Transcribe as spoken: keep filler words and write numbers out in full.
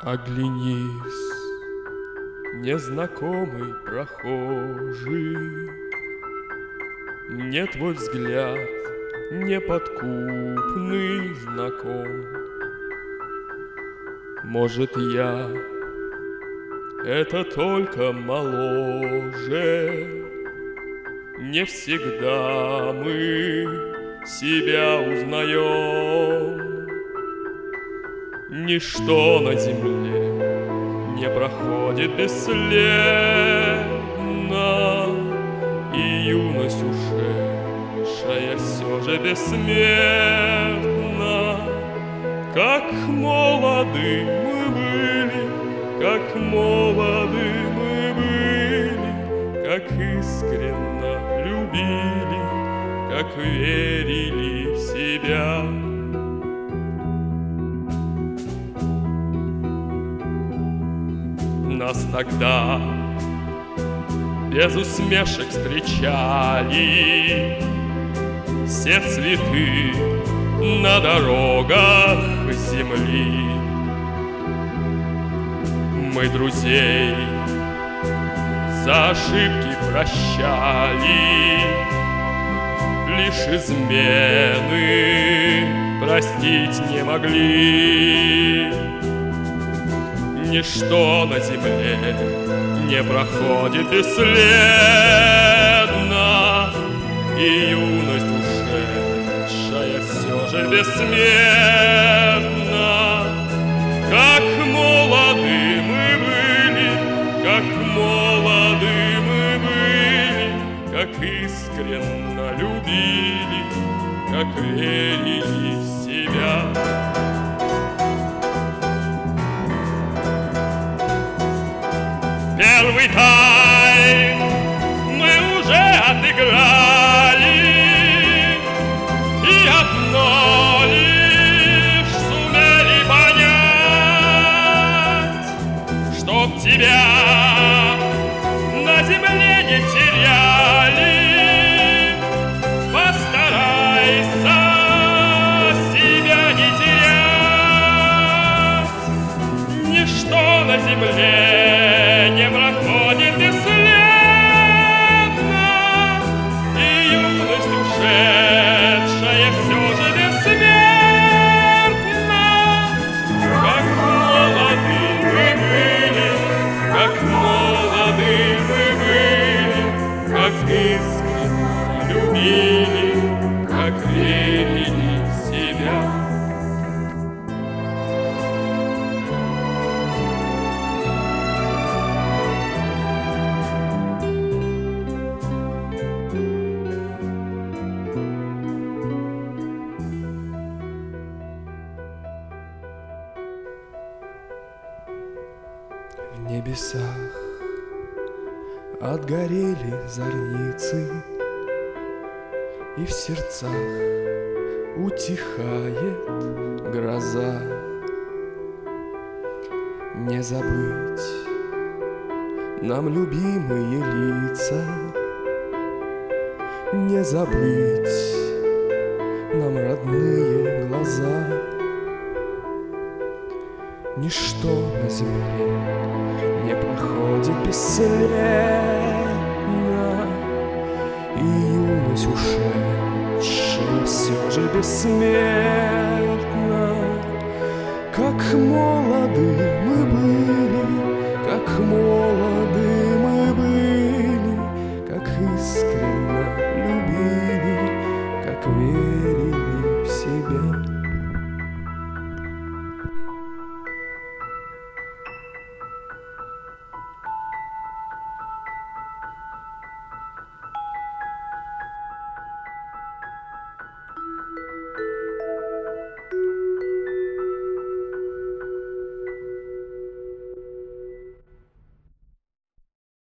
Оглянись, незнакомый прохожий, мне твой взгляд неподкупный знаком. Может, я это только моложе, не всегда мы себя узнаем. Ничто на земле не проходит бесследно, и юность ушедшая все же бессмертна. Как молоды мы были, как молоды мы были, как искренно любили, как верили в себя. Нас тогда без усмешек встречали все цветы на дорогах земли. Мы друзей за ошибки прощали, лишь измены простить не могли. Ничто на земле не проходит бесследно, и юность ушедшая все же бессмертна. Как молоды мы были, как молоды мы были, как искренно любили, как верили в себя. Первый тайм мы уже отыграли, и одно лишь сумели понять, чтоб тебя на земле не теряли. Постарайся себя не терять. Ничто на земле не проходит бесследно, и юность ушедшая все же бессмертна. Как молоды мы были, как молоды мы были, как искренне любили, как верили в себя. В небесах отгорели зорницы, и в сердцах утихает гроза. Не забыть нам любимые лица, не забыть нам родные глаза. Ничто на земле не проходит бесследно, и юность ушедшая все же бессмертна. Как молоды мы были, как молоды